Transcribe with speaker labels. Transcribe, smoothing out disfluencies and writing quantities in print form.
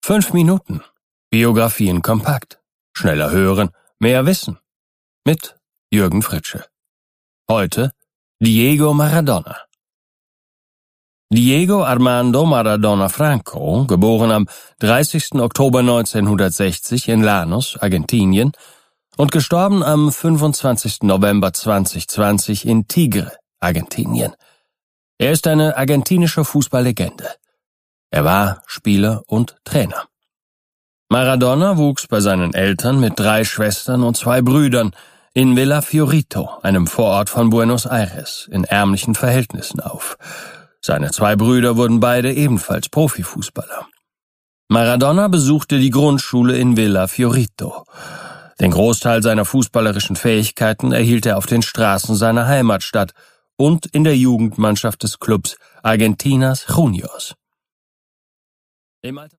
Speaker 1: 5 Minuten. Biografien kompakt. Schneller hören, mehr wissen. Mit Jürgen Fritsche. Heute Diego Maradona. Diego Armando Maradona Franco, geboren am 30. Oktober 1960 in Lanús, Argentinien, und gestorben am 25. November 2020 in Tigre, Argentinien. Er ist eine argentinische Fußballlegende. Er war Spieler und Trainer. Maradona wuchs bei seinen Eltern mit 3 Schwestern und 2 Brüdern in Villa Fiorito, einem Vorort von Buenos Aires, in ärmlichen Verhältnissen auf. Seine 2 Brüder wurden beide ebenfalls Profifußballer. Maradona besuchte die Grundschule in Villa Fiorito. Den Großteil seiner fußballerischen Fähigkeiten erhielt er auf den Straßen seiner Heimatstadt und in der Jugendmannschaft des Clubs Argentinas Juniors. Im Alter